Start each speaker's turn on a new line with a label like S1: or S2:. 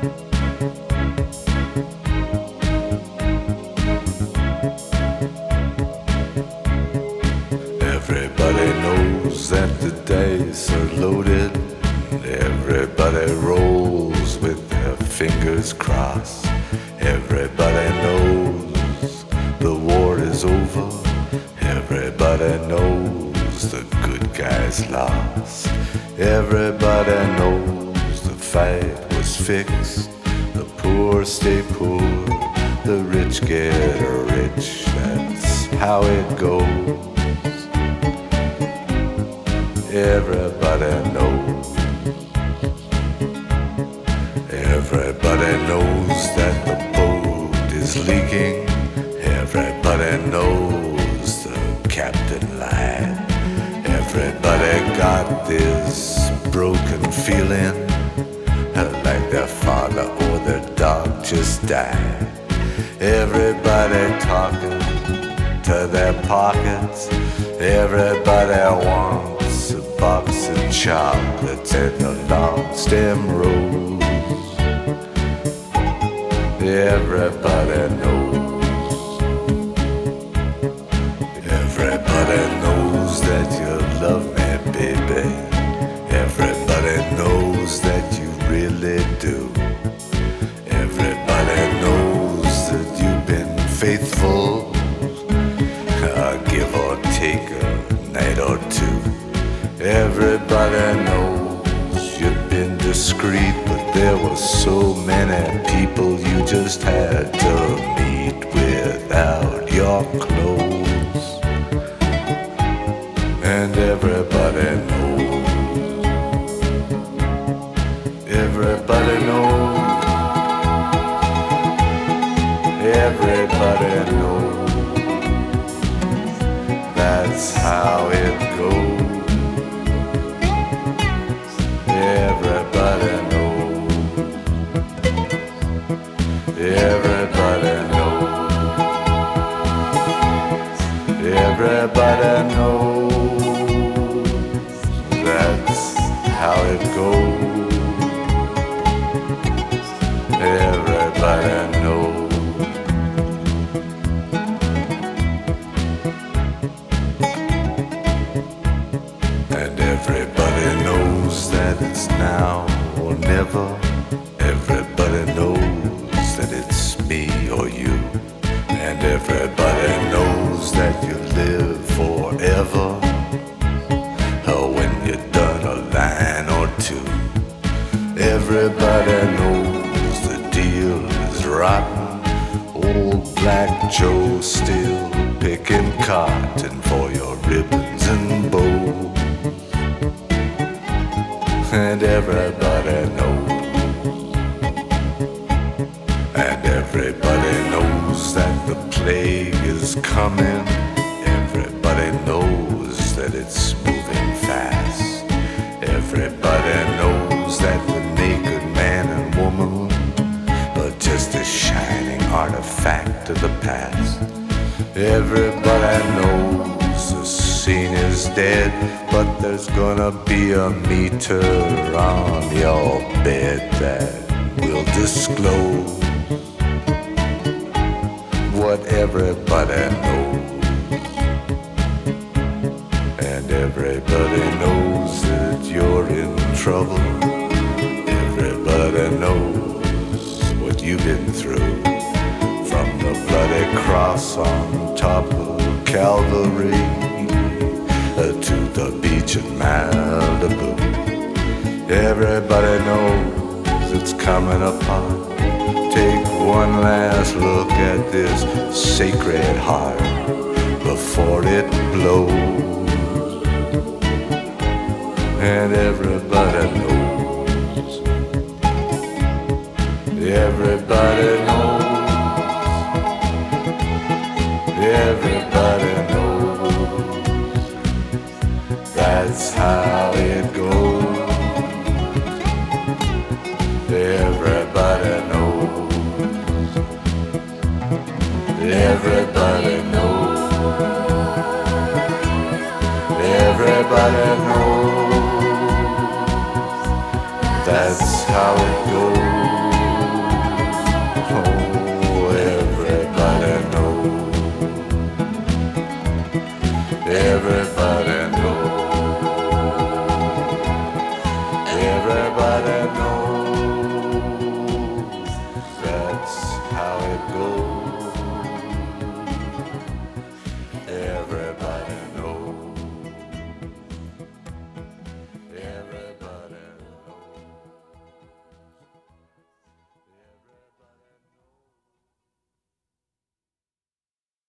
S1: Everybody knows that the dice are loaded. Everybody rolls with their fingers crossed. Everybody knows the war is over. Everybody knows the good guys lost. Everybody knows the fight was fixed. The poor stay poor, the rich get rich. That's how it goes. Everybody knows. Everybody knows that the boat is leaking. Everybody knows the captain lied. Everybody got this broken feeling like their father or their dog just died. Everybody talking to their pockets. Everybody wants a box of chocolates and a long stem rose. Everybody knows. Everybody knows that you love me, baby. Everybody knows that you really do. Everybody knows that you've been faithful, give or take a night or two. Everybody knows you've been discreet, but there were so many people you just had to meet without your clothes. And everybody knows. Everybody knows. Everybody knows. That's how it goes. Everybody knows. Everybody knows. Everybody knows. That's how it goes. Everybody knows. And everybody knows that it's now or never. Everybody knows that it's me or you. And everybody knows that you live forever. Or when you're done a line or two. Everybody knows the deal is rotten. Old Black Joe still picking cotton for your ribbons and bows. And everybody knows. And everybody knows that the plague is coming. Everybody knows that it's moving fast. Everybody knows that the naked man and woman are just a shining artifact of the past. Everybody knows the scene is dead, but there's gonna be a meter on your bed that will disclose what everybody knows. And everybody knows that you're in trouble. Everybody knows what you've been through. From the bloody cross on top of Calvary to the beach in Malibu. Everybody knows it's coming apart. Take one last look at this sacred heart before it blows. And everybody knows. Everybody knows. Everybody knows. That's how it goes. Everybody knows. Everybody knows. Everybody knows. That's how it goes. it goes.